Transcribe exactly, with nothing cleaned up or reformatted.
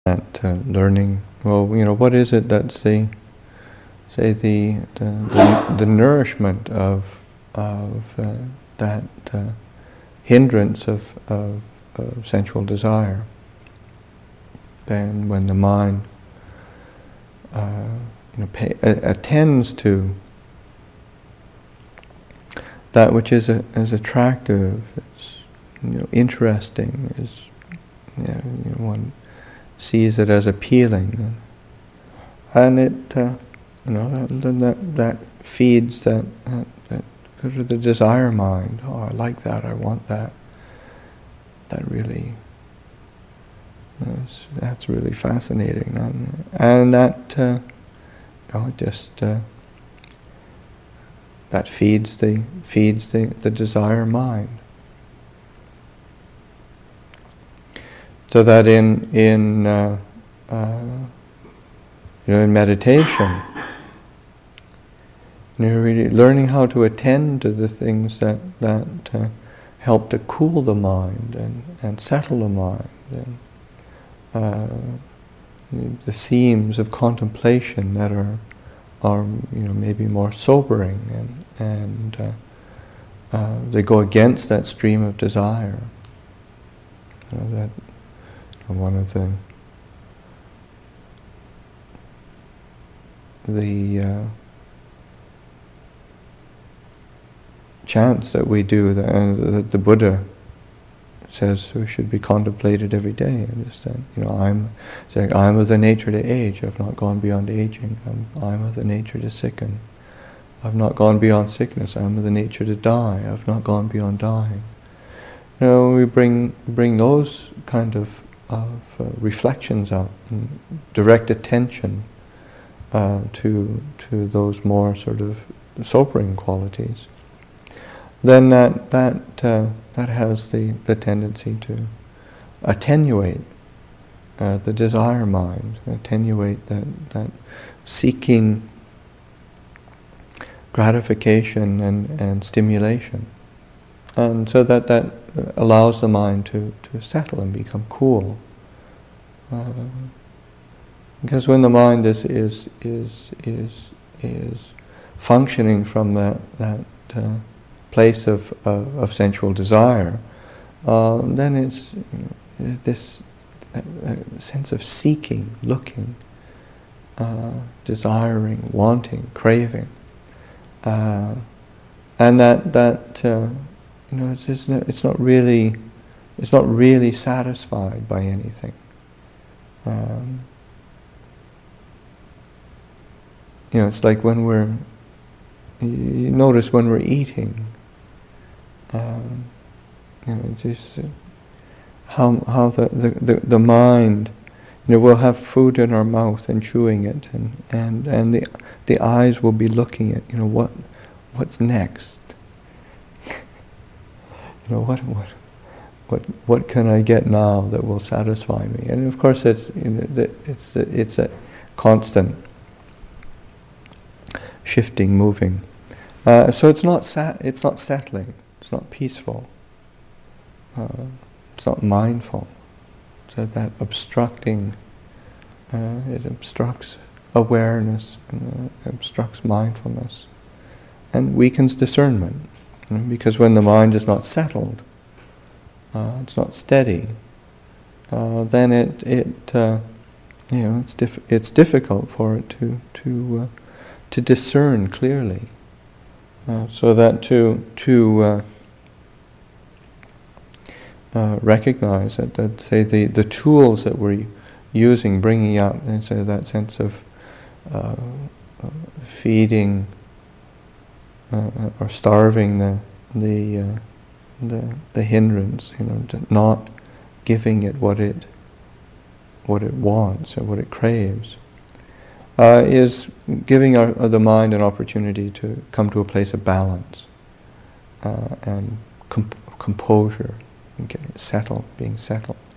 that uh, learning. Well, you know, what is it that's the, say, the the, the, the nourishment of of uh, that uh, hindrance of, of, of sensual desire? Then, when the mind, uh, you know, pay, uh, attends to that which is a, is attractive, it's, you know, interesting, is, you know, you know, one sees it as appealing, and it, uh, you know, that, that that feeds that, that, that sort of the desire mind. Oh, I like that. I want that. That really, that's, that's really fascinating, and, and that, uh, you know, it just uh, that feeds the feeds the, the desire mind. So that in in uh, uh, you know, in meditation, you're really learning how to attend to the things that that uh, help to cool the mind and, and settle the mind, and uh, the themes of contemplation that are are you know, maybe more sobering, and and uh, uh, they go against that stream of desire. You know, that one of the the uh, chants that we do, that, uh, that the Buddha says we should be contemplated every day. Understand? You know, I'm saying, I'm of the nature to age. I've not gone beyond aging. I'm, I'm of the nature to sicken. I've not gone beyond sickness. I'm of the nature to die. I've not gone beyond dying. You know, we bring bring those kind of of uh, reflections out, and direct attention uh, to to those more sort of sobering qualities. Then that that uh, that has the, the tendency to attenuate uh, the desire mind, attenuate that that seeking gratification and, and stimulation, and so that that allows the mind to, to settle and become cool. Uh, because when the mind is is is is is functioning from that that uh, place of, of of sensual desire, uh, then it's, you know, this uh, uh, sense of seeking, looking, uh, desiring, wanting, craving, uh, and that that. Uh, You know, it's it's not, it's not really it's not really satisfied by anything. Um, you know, it's like when we're you notice when we're eating. Um, you know, it's just uh, how how the, the, the, the mind. You know, we'll have food in our mouth and chewing it, and, and, and the the eyes will be looking at, you know, what what's next. You know, what what what what can I get now that will satisfy me? And of course, it's you know, it's it's a constant shifting, moving. Uh, so it's not sat, it's not settling. It's not peaceful. Uh, it's not mindful. So that obstructing, uh, it obstructs awareness, and uh, obstructs mindfulness, and weakens discernment. Because when the mind is not settled, uh, it's not steady, uh, then it it uh, you know it's diff- it's difficult for it to to uh, to discern clearly. Uh, so that to to uh, uh, recognize that, that say the, the tools that we're using, bringing out, and so that sense of uh, uh, feeding. Uh, or starving the the, uh, the the hindrance, you know, to not giving it what it what it wants or what it craves, uh, is giving our, uh, the mind an opportunity to come to a place of balance uh, and comp- composure, okay, settle, being settled.